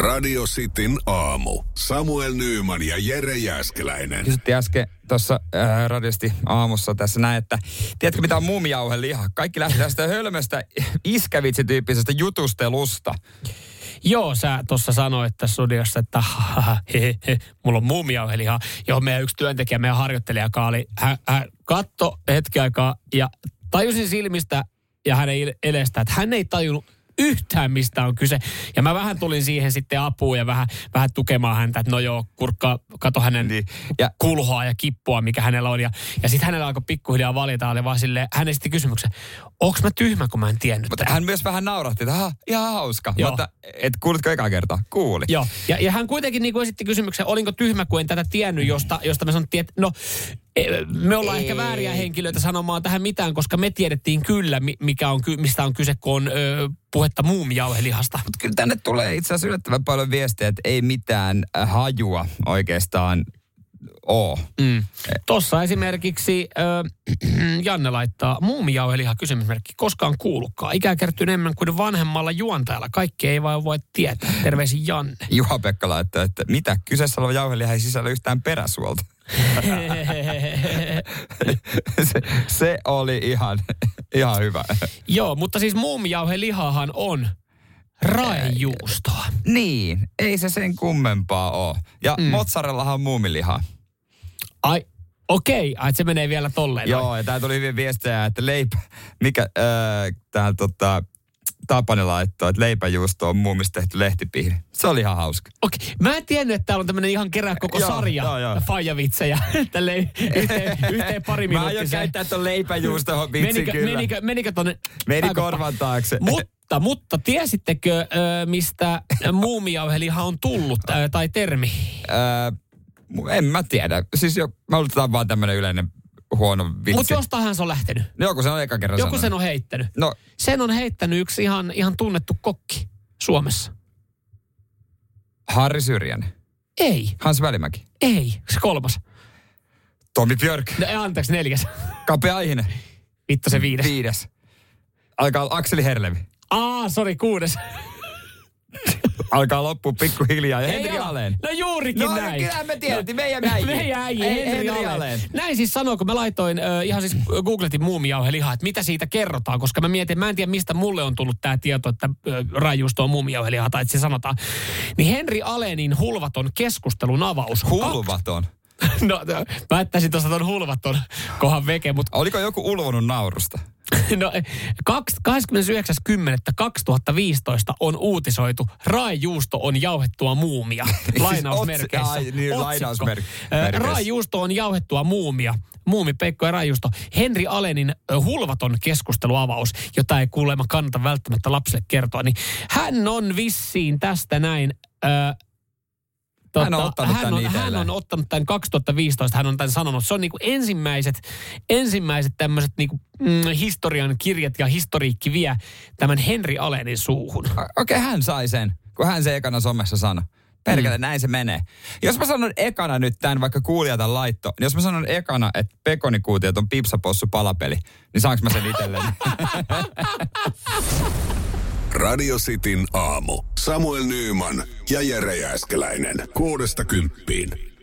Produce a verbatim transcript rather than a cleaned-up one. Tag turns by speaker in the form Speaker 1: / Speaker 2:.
Speaker 1: Radio Cityn aamu. Samuel Nyyman ja Jere Jääskeläinen.
Speaker 2: Kysyttiin äsken tuossa äh, radiosti aamussa tässä näin, että tiedätkö mitä on muumijauheliha? Kaikki lähti tästä hölmöstä iskävitsityyppisestä jutustelusta.
Speaker 3: Joo, sä tuossa sanoit tässä studiossa, että he, he, he, mulla on muumijauheliha, johon meidän yksi työntekijä, meidän harjoittelija, joka oli, hän, hän katto hetken aikaa ja tajusin silmistä ja hänen elestä, että hän ei tajunnut yhtään mistä on kyse. Ja mä vähän tulin siihen sitten apuun ja vähän, vähän tukemaan häntä, että no joo, kurkkaa, kato hänen niin. ja kulhoa ja kippua, mikä hänellä on. Ja, ja sitten hänellä alkoi pikkuhiljaa valita, oli vaan silleen, hän esitti kysymyksen, onks mä tyhmä, kun mä en tiennyt?
Speaker 2: Mutta hän myös vähän naurahti, että aha, ihan hauska. Joo. Mutta et kuulitko ekaa kertaa? Kuuli.
Speaker 3: Joo, ja, ja hän kuitenkin niin kuin esitti kysymyksen, olinko tyhmä, kun en tätä tiennyt, josta, josta me sanottiin, että no, me ollaan Ei. ehkä vääriä henkilöitä sanomaan tähän mitään, koska me tiedettiin kyllä, mikä on, mistä on kyse, kun on ö, puhetta muumijauhelihasta.
Speaker 2: Mutta kyllä tänne tulee itse asiassa yllättävän paljon viestejä, että ei mitään hajua oikeastaan ole.
Speaker 3: Mm. Tossa esimerkiksi äh, Janne laittaa muumijauheliha kysymysmerkki. Koskaan kuullutkaan. Ikää kertyy enemmän kuin vanhemmalla juontajalla. Kaikki ei vaan voi tietää. Terveisin Janne.
Speaker 2: Juha-Pekka laittaa, että mitä? Kyseessä oleva jauheliha ei sisällä yhtään peräsuolta. se, se oli ihan, ihan hyvä.
Speaker 3: Joo, mutta siis muumijauhelihahan on raejuustoa.
Speaker 2: Niin, ei se sen kummempaa ole. Ja mm. mozzarellahan on muumiliha.
Speaker 3: Ai, okei, okay. Se menee vielä tolleen.
Speaker 2: Joo, noin. Ja tää tuli hyvin viestejä, että leipä, mikä, äh, täällä tota, Tapani laittoi, että leipäjuusto on muumista tehty lehtipiiri. Se oli ihan hauska.
Speaker 3: Okei, okay. Mä en tiennyt, että täällä on tämmönen ihan kerää koko joo, sarja joo, joo. faijavitsejä. Tälleen yhteen, yhteen pari minuuttia.
Speaker 2: Mä aion käyttää ton leipäjuusto vitsin kyllä.
Speaker 3: Menikö, menikö tonne?
Speaker 2: Meni korvan taakse.
Speaker 3: Mutta, mutta tiesittekö, mistä muumijauheliha on tullut, tai termi?
Speaker 2: Öö, en mä tiedä. Siis jo, mä luulen, vaan tämmönen yleinen huono vitsi.
Speaker 3: Mutta jostainhan se on lähtenyt.
Speaker 2: No joku sen on eka kerran
Speaker 3: Joku
Speaker 2: sanonut.
Speaker 3: sen on heittänyt.
Speaker 2: No.
Speaker 3: Sen on heittänyt yksi ihan, ihan tunnettu kokki Suomessa.
Speaker 2: Harri Syrjänen.
Speaker 3: Ei.
Speaker 2: Hans Välimäki.
Speaker 3: Ei. Se kolmas.
Speaker 2: Tomi Björk.
Speaker 3: No, anteeksi, neljäs.
Speaker 2: Kape Aihinen.
Speaker 3: Vittu se viides.
Speaker 2: Viides. Alkaa Akseli Herlevi.
Speaker 3: Aa, sori, kuudes.
Speaker 2: Alkaa loppua pikkuhiljaa. Ja Henri Aleen.
Speaker 3: No juurikin
Speaker 2: no,
Speaker 3: näin.
Speaker 2: No kyllähän me tiedettiin, meidän äijä.
Speaker 3: Meidän äijä, Henri, Henri Aleen. Aleen. Näin siis sanoo, kun mä laitoin, äh, ihan siis googletin muumijauhelihaa, että mitä siitä kerrotaan, koska mä mietin, mä en tiedä mistä mulle on tullut tää tieto, että äh, raijuusto on muumijauhelihaa, tai että se sanotaan. Niin Henri Alenin hulvaton keskustelun avaus.
Speaker 2: Hulvaton?
Speaker 3: No, päättäisin tuossa ton hulvaton kohan veke, mutta...
Speaker 2: Oliko joku ulvonut naurusta?
Speaker 3: No, kahdeskymmenesyhdeksäs kymmenettä kaksituhattaviisitoista on uutisoitu, raejuusto on jauhettua muumia. Lainausmerkeissä.
Speaker 2: Ai, niin, lainausmerkeissä.
Speaker 3: Raejuusto on jauhettua muumia. Muumi, Peikko ja raejuusto. Henri Alenin hulvaton keskusteluavaus, jota ei kuulemma kannata välttämättä lapsille kertoa. Niin hän on vissiin tästä näin... Äh, Totta, hän on ottanut hän on, hän on ottanut tämän kaksituhattaviisitoista, hän on tämän sanonut. Se on niinku ensimmäiset, ensimmäiset tämmöiset niinku, mm, historian kirjat ja historiikki vie tämän Henri Alenin suuhun.
Speaker 2: Okei, okay, hän sai sen, kun hän se ekana somessa sanoi. Perkele, mm. näin se menee. Jos mä sanon ekana nyt tämän, vaikka kuulijata laitto, niin jos mä sanon ekana, että pekonikuutiot on pipsapossu palapeli, niin saanko mä sen itselleni?
Speaker 1: Radio Cityn aamu. Samuel Nyyman ja Jere Jääskeläinen. Kuudesta kymppiin.